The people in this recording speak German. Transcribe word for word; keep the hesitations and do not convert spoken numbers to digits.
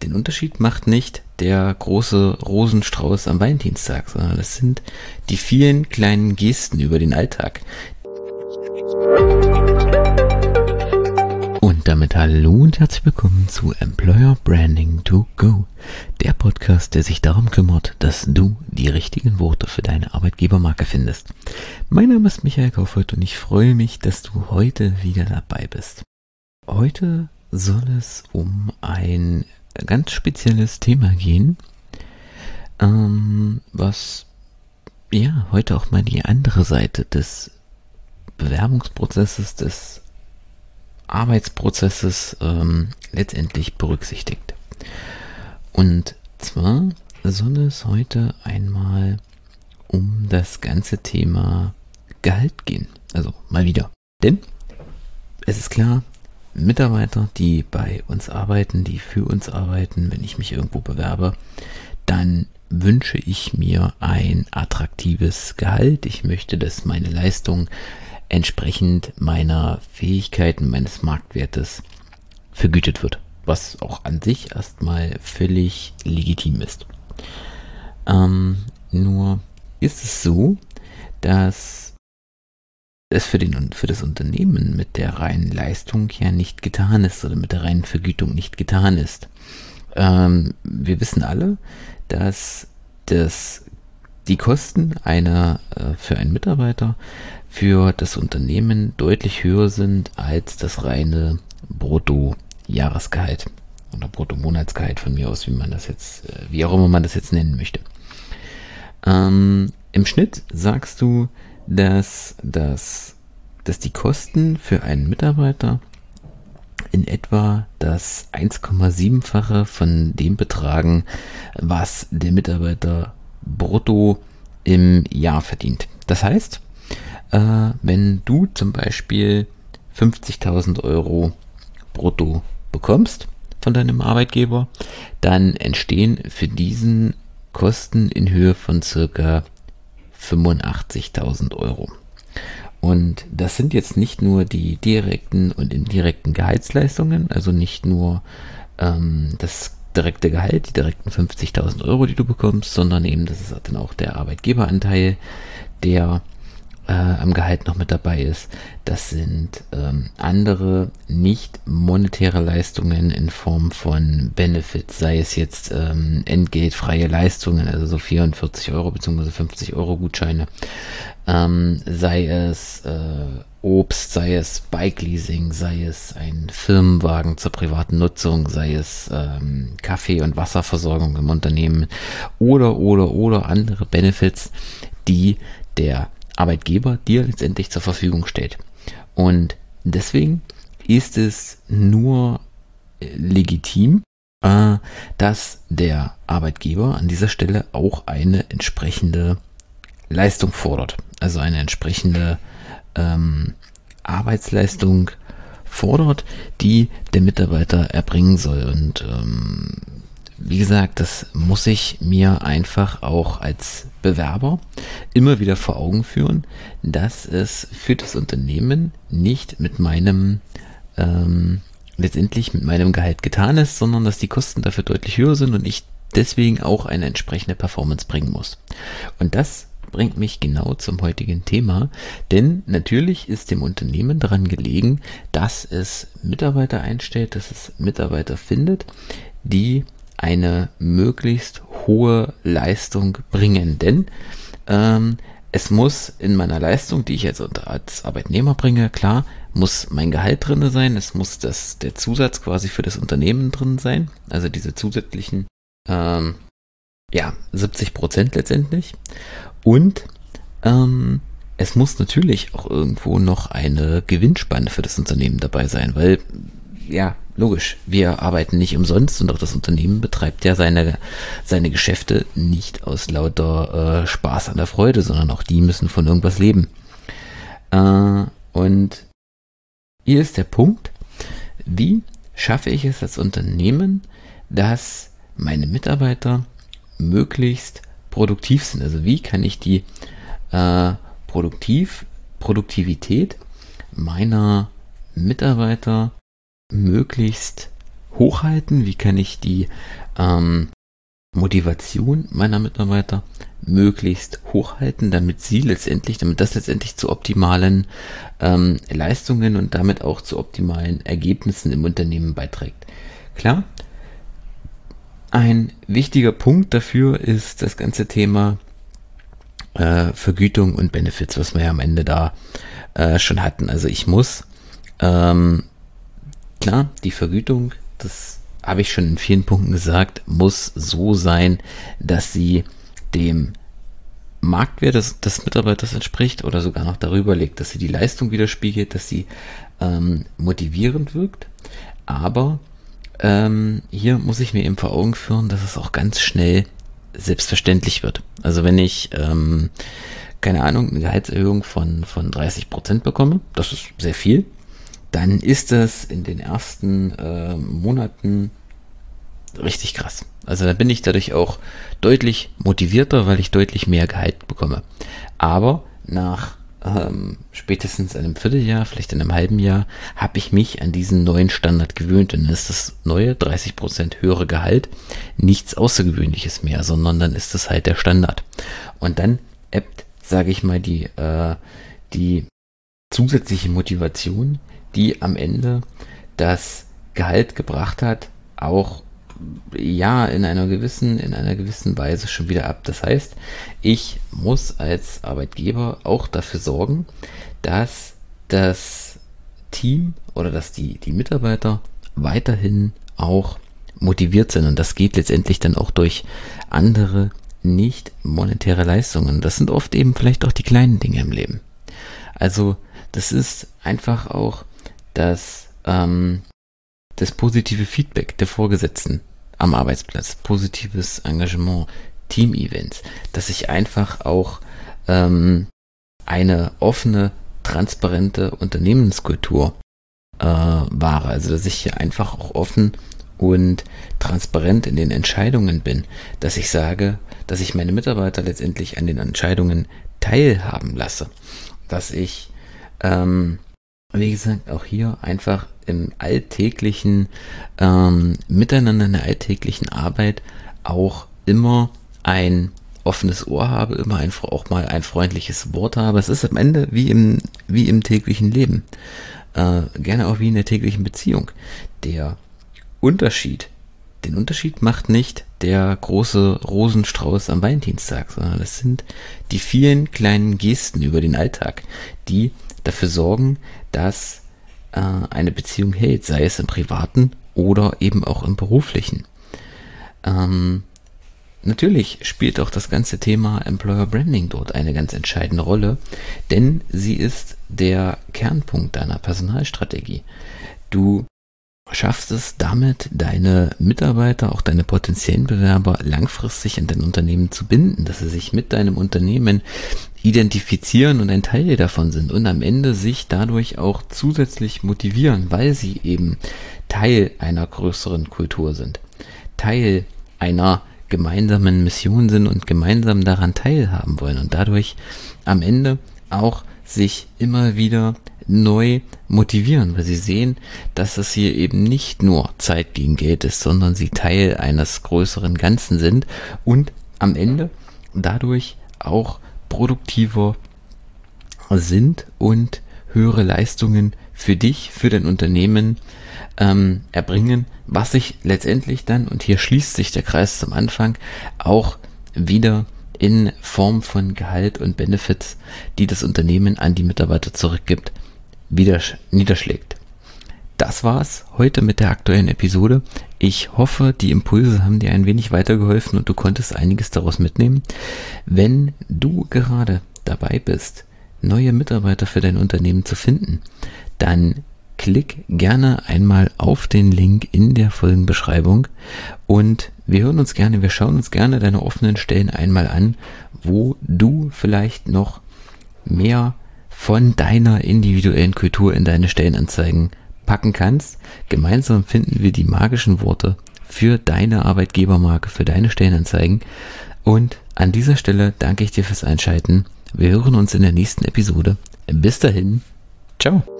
den Unterschied macht nicht der große Rosenstrauß am Valentinstag, sondern das sind die vielen kleinen Gesten über den Alltag. Und damit hallo und herzlich willkommen zu Employer Branding to Go, der Podcast, der sich darum kümmert, dass du die richtigen Worte für deine Arbeitgebermarke findest. Mein Name ist Michael Kaufhold und ich freue mich, dass du heute wieder dabei bist. Heute soll es um ein ganz spezielles Thema gehen, ähm, was ja heute auch mal die andere Seite des Bewerbungsprozesses, des Arbeitsprozesses ähm, letztendlich berücksichtigt. Und zwar soll es heute einmal um das ganze Thema Gehalt gehen. Also mal wieder. Denn es ist klar, Mitarbeiter, die bei uns arbeiten, die für uns arbeiten, wenn ich mich irgendwo bewerbe, dann wünsche ich mir ein attraktives Gehalt. Ich möchte, dass meine Leistung entsprechend meiner Fähigkeiten, meines Marktwertes vergütet wird, was auch an sich erstmal völlig legitim ist. Ähm, nur ist es so, dass es für, den, für das Unternehmen mit der reinen Leistung ja nicht getan ist oder mit der reinen Vergütung nicht getan ist. Ähm, wir wissen alle, dass das, die Kosten einer äh, für einen Mitarbeiter für das Unternehmen deutlich höher sind als das reine Brutto-Jahresgehalt oder Brutto-Monatsgehalt von mir aus, wie man das jetzt, äh, wie auch immer man das jetzt nennen möchte. Ähm, im Schnitt sagst du, dass, dass, dass die Kosten für einen Mitarbeiter in etwa das eins Komma sieben-fache von dem betragen, was der Mitarbeiter brutto im Jahr verdient. Das heißt, äh, wenn du zum Beispiel fünfzigtausend Euro brutto bekommst von deinem Arbeitgeber, dann entstehen für diesen Kosten in Höhe von circa fünfundachtzigtausend Euro. Und das sind jetzt nicht nur die direkten und indirekten Gehaltsleistungen, also nicht nur ähm, das direkte Gehalt, die direkten fünfzigtausend Euro, die du bekommst, sondern eben, das ist dann auch der Arbeitgeberanteil, der äh, am Gehalt noch mit dabei ist. Das sind ähm, andere nicht monetäre Leistungen in Form von Benefits, sei es jetzt ähm, entgeltfreie Leistungen, also so vierundvierzig Euro bzw. fünfzig Euro Gutscheine, ähm, sei es äh, Obst, sei es Bike-Leasing, sei es ein Firmenwagen zur privaten Nutzung, sei es ähm, Kaffee- und Wasserversorgung im Unternehmen oder, oder, oder andere Benefits, die der Arbeitgeber dir letztendlich zur Verfügung stellt. Und deswegen ist es nur legitim, äh, dass der Arbeitgeber an dieser Stelle auch eine entsprechende Leistung fordert. Also eine entsprechende ähm, Arbeitsleistung fordert, die der Mitarbeiter erbringen soll. Und ähm, wie gesagt, das muss ich mir einfach auch als Bewerber immer wieder vor Augen führen, dass es für das Unternehmen nicht mit meinem, ähm, letztendlich mit meinem Gehalt getan ist, sondern dass die Kosten dafür deutlich höher sind und ich deswegen auch eine entsprechende Performance bringen muss. Und das bringt mich genau zum heutigen Thema, denn natürlich ist dem Unternehmen daran gelegen, dass es Mitarbeiter einstellt, dass es Mitarbeiter findet, die eine möglichst hohe Leistung bringen, denn ähm, es muss in meiner Leistung, die ich jetzt als Arbeitnehmer bringe, klar, muss mein Gehalt drin sein, es muss das, der Zusatz quasi für das Unternehmen drin sein, also diese zusätzlichen ähm, ja, siebzig Prozent letztendlich, und ähm, es muss natürlich auch irgendwo noch eine Gewinnspanne für das Unternehmen dabei sein, weil ja, logisch, wir arbeiten nicht umsonst und auch das Unternehmen betreibt ja seine, seine Geschäfte nicht aus lauter äh, Spaß an der Freude, sondern auch die müssen von irgendwas leben. Äh, und hier ist der Punkt, wie schaffe ich es als Unternehmen, dass meine Mitarbeiter möglichst produktiv sind? Also wie kann ich die äh, Produktiv, Produktivität meiner Mitarbeiter möglichst hochhalten, wie kann ich die ähm, Motivation meiner Mitarbeiter möglichst hochhalten, damit sie letztendlich, damit das letztendlich zu optimalen ähm, Leistungen und damit auch zu optimalen Ergebnissen im Unternehmen beiträgt. Klar, ein wichtiger Punkt dafür ist das ganze Thema äh, Vergütung und Benefits, was wir ja am Ende da äh, schon hatten. Also ich muss, ähm, klar, die Vergütung, das habe ich schon in vielen Punkten gesagt, muss so sein, dass sie dem Marktwert des, des Mitarbeiters entspricht oder sogar noch darüber liegt, dass sie die Leistung widerspiegelt, dass sie ähm, motivierend wirkt. Aber ähm, hier muss ich mir eben vor Augen führen, dass es auch ganz schnell selbstverständlich wird. Also wenn ich, ähm, keine Ahnung, eine Gehaltserhöhung von, von dreißig Prozent bekomme, das ist sehr viel, dann ist das in den ersten äh, Monaten richtig krass. Also da bin ich dadurch auch deutlich motivierter, weil ich deutlich mehr Gehalt bekomme. Aber nach ähm, spätestens einem Vierteljahr, vielleicht in einem halben Jahr, habe ich mich an diesen neuen Standard gewöhnt. Und dann ist das neue dreißig Prozent höhere Gehalt nichts Außergewöhnliches mehr, sondern dann ist das halt der Standard. Und dann ebbt, sage ich mal, die, äh, die zusätzliche Motivation, die am Ende das Gehalt gebracht hat, auch ja in einer gewissen in einer gewissen Weise schon wieder ab. Das heißt, ich muss als Arbeitgeber auch dafür sorgen, dass das Team oder dass die die Mitarbeiter weiterhin auch motiviert sind, und das geht letztendlich dann auch durch andere nicht monetäre Leistungen. Das sind oft eben vielleicht auch die kleinen Dinge im Leben. Also das ist einfach auch das ähm, das positive Feedback der Vorgesetzten am Arbeitsplatz, positives Engagement, Team-Events, dass ich einfach auch ähm, eine offene, transparente Unternehmenskultur äh, wahre. Also dass ich hier einfach auch offen und transparent in den Entscheidungen bin, dass ich sage, dass ich meine Mitarbeiter letztendlich an den Entscheidungen teilhaben lasse, dass ich ähm, wie gesagt, auch hier einfach im alltäglichen ähm, Miteinander, in der alltäglichen Arbeit auch immer ein offenes Ohr habe, immer ein, auch mal ein freundliches Wort habe. Es ist am Ende wie im, wie im täglichen Leben. Äh, gerne auch wie in der täglichen Beziehung. Der Unterschied, den Unterschied macht nicht der große Rosenstrauß am Valentinstag, sondern das sind die vielen kleinen Gesten über den Alltag, die dafür sorgen, dass äh, eine Beziehung hält, sei es im Privaten oder eben auch im Beruflichen. Ähm, natürlich spielt auch das ganze Thema Employer Branding dort eine ganz entscheidende Rolle, denn sie ist der Kernpunkt deiner Personalstrategie. Du schaffst es damit, deine Mitarbeiter, auch deine potenziellen Bewerber langfristig an dein Unternehmen zu binden, dass sie sich mit deinem Unternehmen identifizieren und ein Teil davon sind und am Ende sich dadurch auch zusätzlich motivieren, weil sie eben Teil einer größeren Kultur sind, Teil einer gemeinsamen Mission sind und gemeinsam daran teilhaben wollen und dadurch am Ende auch sich immer wieder neu motivieren, weil sie sehen, dass es hier eben nicht nur Zeit gegen Geld ist, sondern sie Teil eines größeren Ganzen sind und am Ende dadurch auch produktiver sind und höhere Leistungen für dich, für dein Unternehmen ähm, erbringen, was sich letztendlich dann, und hier schließt sich der Kreis zum Anfang, auch wieder in Form von Gehalt und Benefits, die das Unternehmen an die Mitarbeiter zurückgibt, wieder niederschlägt. Das war's heute mit der aktuellen Episode. Ich hoffe, die Impulse haben dir ein wenig weitergeholfen und du konntest einiges daraus mitnehmen. Wenn du gerade dabei bist, neue Mitarbeiter für dein Unternehmen zu finden, dann klick gerne einmal auf den Link in der Folgenbeschreibung und wir hören uns gerne, wir schauen uns gerne deine offenen Stellen einmal an, wo du vielleicht noch mehr von deiner individuellen Kultur in deine Stellenanzeigen packen kannst. Gemeinsam finden wir die magischen Worte für deine Arbeitgebermarke, für deine Stellenanzeigen. Und an dieser Stelle danke ich dir fürs Einschalten. Wir hören uns in der nächsten Episode. Bis dahin. Ciao.